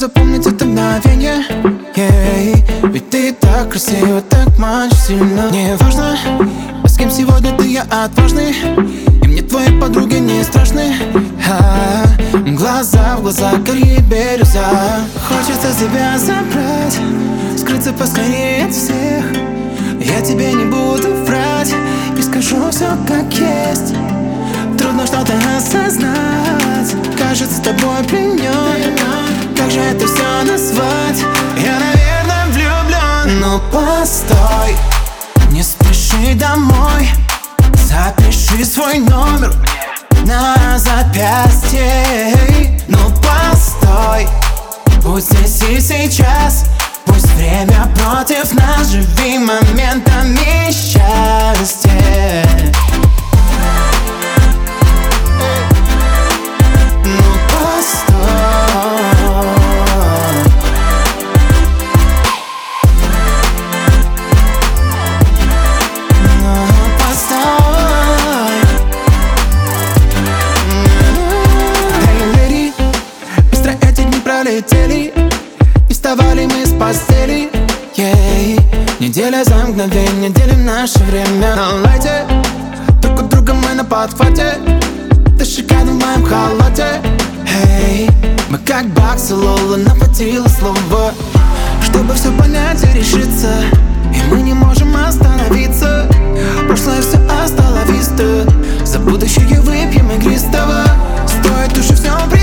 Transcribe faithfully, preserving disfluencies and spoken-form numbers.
запомнить это мгновенье, yeah. Ведь ты так красива, так манишь сильно. Не важно, с кем сегодня ты, я отважный, и мне твои подруги не страшны. а, Глаза в глаза, карие бирюза. Хочется тебя забрать, скрыться поскорее от всех. Я тебе не буду врать и скажу все как есть. Трудно что-то осознать, кажется, с тобой пленен. Как же это все назвать? Я, наверное, влюблен. Но постой, не спеши домой, запиши свой номер на запястье. Ну постой, пусть здесь и сейчас, пусть время против нас, живи моментами счастья. Ну постой, ну постой. Hey lady, быстро эти дни пролетели, и вставали мы с постели, yeah. Неделя за мгновенье, делим наше время на лайте. Друг у друга мы на подхвате, ты шикарна в моем халате, hey. Мы как Бакс и Лола, нам хватило слова, чтобы все понять и решиться. И мы не можем остановиться, прошлое все осталось виста. За будущее выпьем игристого, стоит уже все